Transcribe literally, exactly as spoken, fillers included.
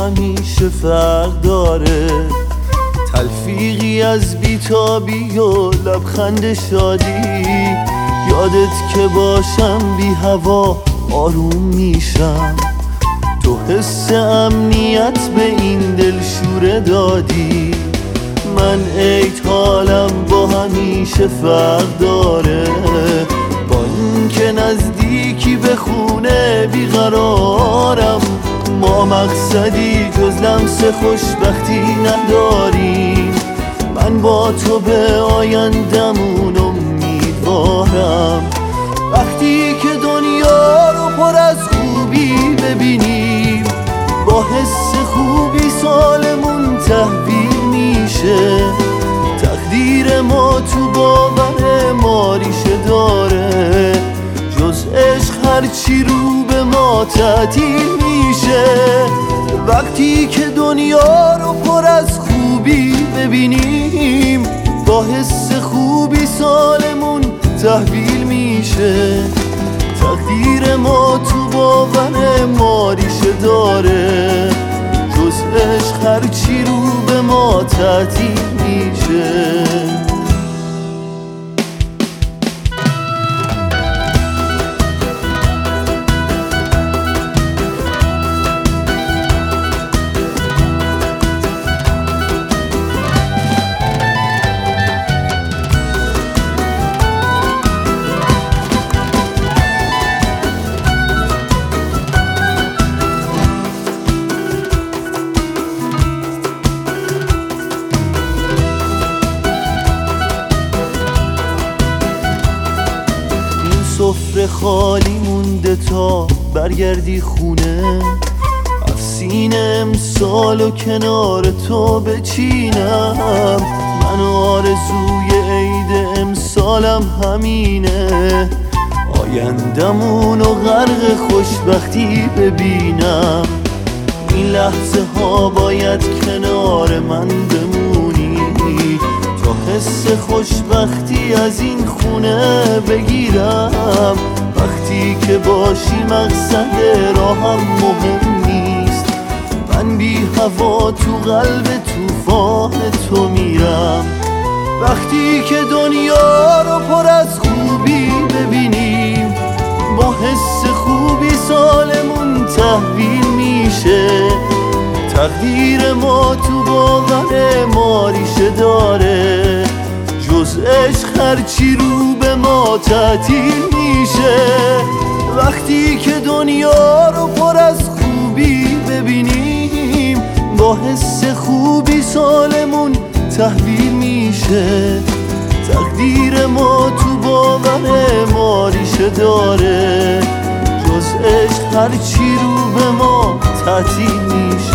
همیشه فرق داره، تلفیقی از بیتابی و لبخند شادی. یادت که باشم بی هوا آروم میشم، تو حس امنیت به این دل شوره دادی. من عید حالم با همیشه فرق داره، با این که نزدیکی به خونه بیقرارم. ما مقصدی جز لمس خوشبختی نداریم، من با تو به آیندمون امیدوارم. وقتی که دنیا رو پر از خوبی ببینیم، با حس خوبی سالمون تحویل میشه. تقدیر ما تو باور ما ریشه داره، جز عشق هرچی رو به ما تعطیل میشه. وقتی که دنیا رو پر از خوبی ببینیم، با حس خوبی سالمون تحویل میشه. تقدیر ما تو باور ما ریشه داره، جز عشق هرچی رو به ما تعطیل میشه. سفره خالی مونده تا برگردی خونه، از سینه امسال و کنار تو بچینم. من آرزوی عید امسالم همینه، آیندمون و غرق خوشبختی ببینم. این لحظه ها باید کنار من بمونی، تا حس خوشبختی از این خونه بگیرم. وقتی که باشی مقصد راهم مهم نیست، من بی هوا تو قلب طوفان تو میرم. وقتی که دنیا رو پر از خوبی ببینیم، با حس خوبی سالمون تحویل میشه. تقدیر ما تو باور ما ریشه داره، جز عشق هرچی رو به ما تعطیل میشه. وقتی که دنیا رو پر از خوبی ببینیم، با حس خوبی سالمون تحویل میشه. تقدیر ما تو باور ما ریشه داره، جز عشق هرچی رو به ما تعطیل میشه.